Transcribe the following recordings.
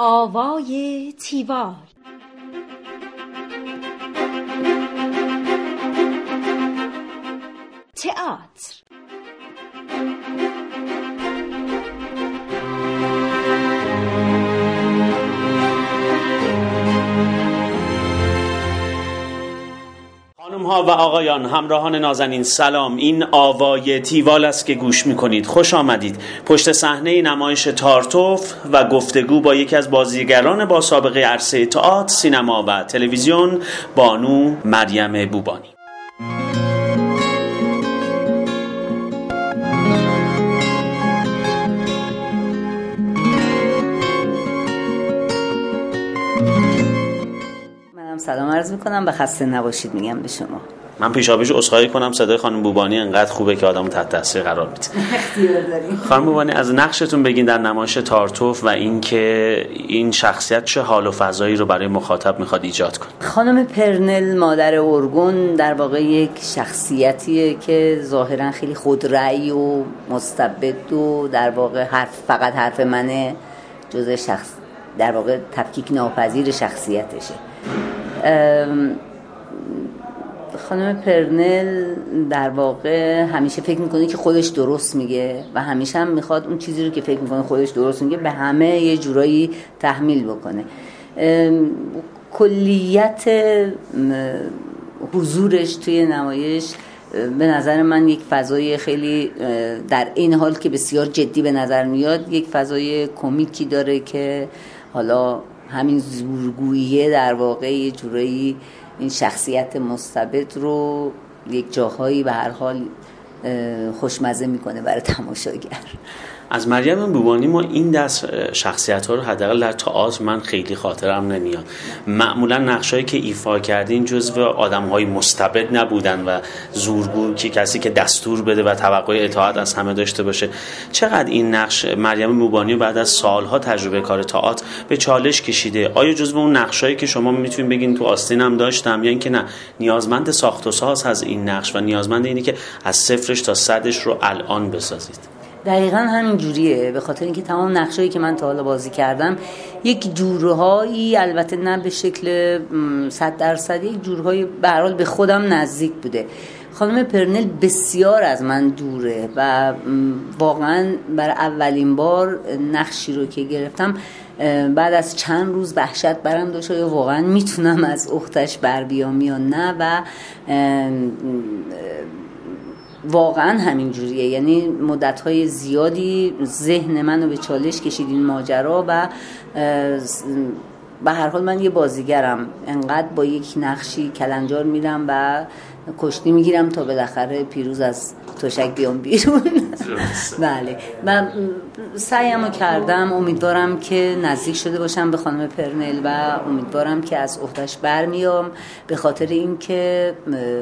آوای تیوال. تئاتر. خانم ها و آقایان، همراهان نازنین، سلام. این آوای تیوال است که گوش میکنید. خوش آمدید. پشت صحنه نمایش تارتوف و گفتگو با یکی از بازیگران با سابقه عرصه تئاتر، سینما و تلویزیون، بانو مریم بوبانی. سلام عرض میکنم و خسته نباشید میگم به شما. من پیشاپیش عذرخواهی کنم، صدای خانم بوبانی انقدر خوبه که آدمو تحت تاثیر قرار میده. اختیار دارین. خانم بوبانی، از نقشتون بگین در نمایش تارتوف و اینکه این شخصیت چه حال و فضایی رو برای مخاطب میخواد ایجاد کنه. خانم پرنل مادر ارگون در واقع یک شخصیتیه که ظاهرا خیلی خودرأی و مستبد و در واقع فقط حرف منه، جزء شخص در واقع تفکیک ناپذیر شخصیتشه. خانم پرنل در واقع همیشه فکر میکنه که خودش درست میگه و همیشه هم میخواد اون چیزی رو که فکر میکنه خودش درست میگه به همه یه جورایی تحمیل بکنه. کلیت حضورش توی نمایش به نظر من یک فضای خیلی در این حال که بسیار جدی به نظر میاد، یک فضای کمیکی داره که حالا همین زورگوییه در واقع یه جورایی این شخصیت مستبد رو یک جاهایی به هر حال خوشمزه میکنه برای تماشاگر. از مریم بوبانی ما این دست شخصیت‌ها رو حداقل در تئاتر من خیلی خاطرم نمیاد. معمولا نقشایی که ایفا کردین جزو آدم‌های مستبد نبودن و زورگو، که کسی که دستور بده و توقع اطاعت از همه داشته باشه. چقدر این نقش مریم بوبانی بعد از سالها تجربه کار تئاتر به چالش کشیده؟ آیا جزو اون نقشایی که شما میتونید بگین تو آستینم داشتم، یا اینکه نه نیازمند ساخت و ساز از این نقش و نیازمند اینه که از صفرش تا صدش رو الان بسازید؟ دقیقاً همین جوریه، به خاطر اینکه تمام نقشایی که من تا حالا بازی کردم یک جورهایی، البته نه به شکل 100%، یک جورهایی به هر حال به خودم نزدیک بوده. خانم پرنل بسیار از من دوره و واقعاً برای اولین بار نقشی رو که گرفتم بعد از چند روز وحشت برم داشت یا واقعاً میتونم از اختش بر بیام یا نه، و واقعا همین جوریه. یعنی مدت‌های زیادی ذهن منو به چالش کشید این ماجرا و به هر حال من یه بازیگرم، انقدر با یک نقشی کلنجار میرم و کشتی میگیرم تا بالاخره پیروز از تشک بیام بیرون. بله، و سعیمو کردم. امیدوارم که نزدیک شده باشم به خانم پرنل و امیدوارم که از اختش برمیام، به خاطر اینکه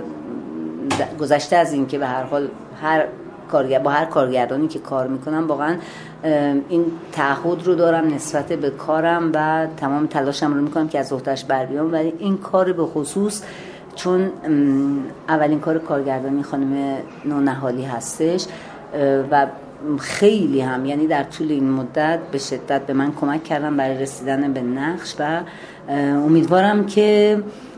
گذشته از این که به هر حال با هر کارگردانی که کار میکنم واقعا این تعهد رو دارم نسبت به کارم و تمام تلاشم رو میکنم که از اختش بر بیام، ولی این کار به خصوص چون اولین کار کارگردانی خانم نونهالی هستش و خیلی هم، یعنی در طول این مدت به شدت به من کمک کردن برای رسیدن به نقش و امیدوارم که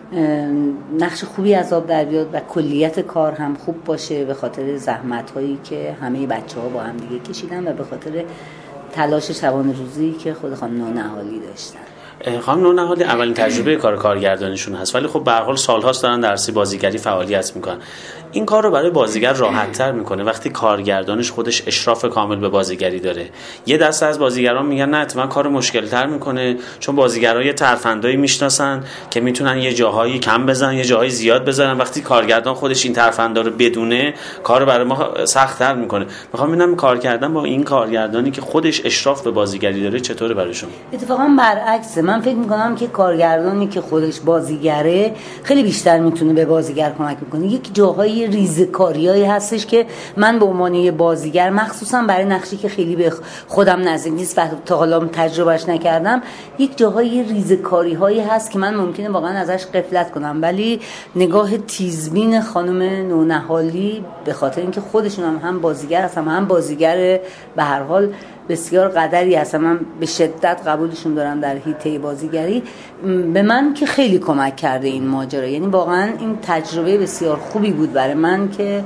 نقش خوبی از آب در بیاد و کلیت کار هم خوب باشه، به خاطر زحمت هایی که همه بچه ها با هم دیگه کشیدن و به خاطر تلاش شبانه روزی که خود خانم نونهالی داشتن. خانم نونهالی اولین تجربه کار کارگردانیشون هست، ولی خب به هر حال سال‌هاست دارن در عرصه بازیگری فعالیت میکنن. این کار رو برای بازیگر راحت‌تر میکنه وقتی کارگردانش خودش اشراف کامل به بازیگری داره. یه دسته از بازیگران میگن نه اتفاقا کار مشکل‌تر میکنه، چون بازیگرا یه ترفندایی میشناسن که میتونن یه جاهایی کم بزنن یه جاهایی زیاد بزنن. وقتی کارگردان خودش این ترفندا رو بدونه، کارو برای ما سخت‌تر میکنه. میخوام ببینم کار کردن با این کارگردانی که خودش اشراف به بازیگری داره چطوره براشون؟ اتفاقا برعکس، من فکر میکنم که کارگردانی که خودش بازیگره خیلی بیشتر میتونه به بازیگر کمک میکنه. یک جاهای ریزکاریایی هستش که من به عنوان یه بازیگر، مخصوصا برای نقشی که خیلی به خودم نزدیک نیست و تا حالا تجربهش نکردم، یک جاهای ریزکاری‌هایی هست که من ممکنه واقعا ازش غفلت کنم، ولی نگاه تیزبین خانم نونهالی به خاطر اینکه خودشون هم بازیگر هستن، هم بازیگر به هر حال بسیار قدری هستن، من به شدت قبولشون دارم در حیطه بازیگری. به من که خیلی کمک کرده این ماجرا، یعنی واقعا این تجربه بسیار خوبی بود برای من که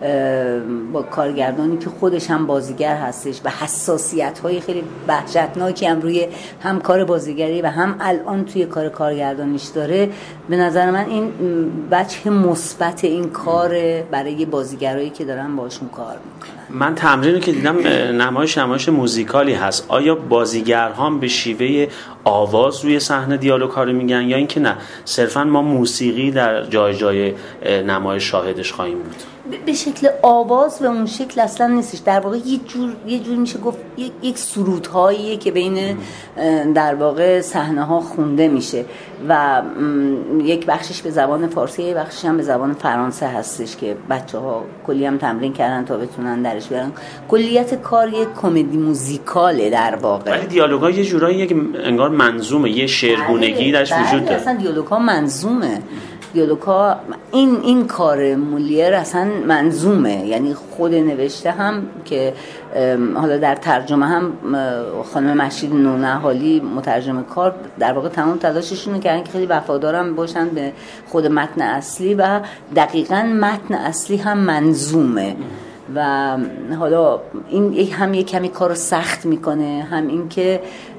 با کارگردانی که خودش هم بازیگر هستش و حساسیت‌های خیلی وحشتناکی هم روی هم کار بازیگری و هم الان توی کار کارگردانیش داره. به نظر من این وجه مثبت این کار برای بازیگرایی که دارن باشون کار میکنن. من تمرینی که دیدم نمایش موزیکالی هست. آیا بازیگرها به شیوه آواز روی صحنه دیالوگ‌ها رو میگن یا اینکه نه صرفاً ما موسیقی در جای جای نمایش شاهدش خواهیم بود؟ به شکل آواز و اون شکل اصلا نیستش. در واقع یه جور میشه گفت یک سرودهاییه که بین در واقع صحنه ها خونده میشه و یک بخشش به زبان فارسی، یک بخشش هم به زبان فرانسه هستش که بچه‌ها کلی هم تمرین کردن تا بتونن درش بیارن. کلیت کار یک کمدی موزیکاله در واقع، ولی دیالوگ‌ها یه جورایی که انگار منظومه، یه شعرگونگی درش وجود داره. اصلا دیالوگ‌ها منظومه. دیالوگ‌ها این کار مولیر اصلا منظومه، یعنی خود نوشته هم که حالا در ترجمه هم خانم مشید نونهالی مترجم کار در واقع تمام تلاششون کردن که خیلی وفادارم باشن به خود متن اصلی و دقیقاً متن اصلی هم منظومه و حالا این هم یک کمی کارو سخت میکنه، هم این که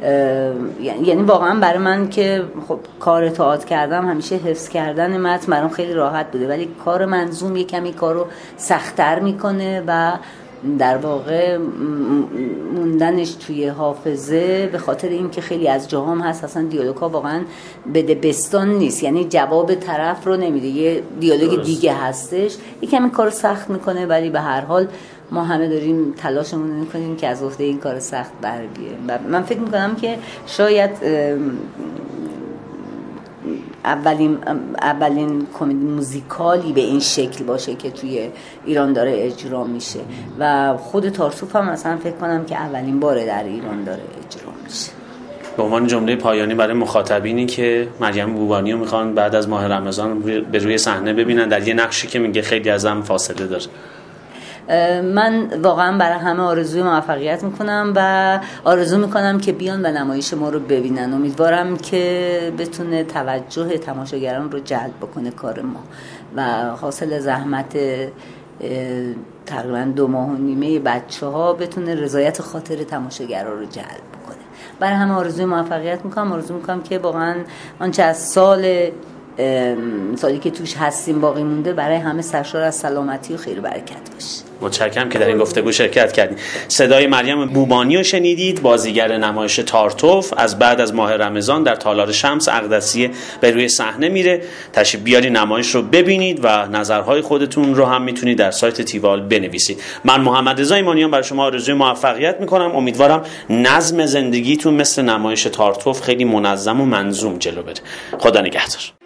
یعنی واقعا برای من که خب کار تئاتر کردم همیشه حفظ کردن متن برام خیلی راحت بوده، ولی کار منظوم یک کمی کارو سخت‌تر میکنه و در واقع موندنش توی حافظه به خاطر اینکه خیلی از جاهام هست اصلا دیالوگ‌ها واقعا بده بستان نیست، یعنی جواب طرف رو نمیده، یه دیالوگ دیگه هستش، یکم کارو سخت میکنه، ولی به هر حال ما همه داریم تلاشمون رو میکنیم که از عهده این کار سخت بر بیایم. من فکر میکنم که شاید اولین کمدی موزیکالی به این شکل باشه که توی ایران داره اجرا میشه و خود تارتوف هم مثلا فکر کنم که اولین باره در ایران داره اجرا میشه. به عنوان جمله پایانی برای مخاطبینی که مریم بوبانی رو میخوان بعد از ماه رمضان به روی صحنه ببینن در یه نقشی که میگه خیلی ازم فاصله داره، من واقعا برای همه آرزوی موفقیت میکنم و آرزو میکنم که بیان و نمایش ما رو ببینن. امیدوارم که بتونه توجه تماشاگران رو جلب بکنه کار ما و حاصل زحمت تقریبا 2 ماه و نیمه بچه‌ها بتونه رضایت خاطر تماشاگران رو جلب بکنه. برای همه آرزوی موفقیت میکنم. آرزو میکنم که واقعا آنچه از سالی که توش هستیم باقی مونده برای همه سرشار از سلامتی و خیر و برکت باشه. متشکرم که در این گفتگو شرکت کردید. صدای مریم بوبانی رو شنیدید، بازیگر نمایش تارتوف. از بعد از ماه رمضان در تالار شمس اقدسیه به روی صحنه میره. تشریف بیارید نمایش رو ببینید و نظرهای خودتون رو هم میتونید در سایت تیوال بنویسید. من محمد رضا ایمانیان برای شما آرزوی موفقیت میکنم. امیدوارم نظم زندگیتون مثل نمایش تارتوف خیلی منظم و منظوم جلو بره. خدا نگهدار.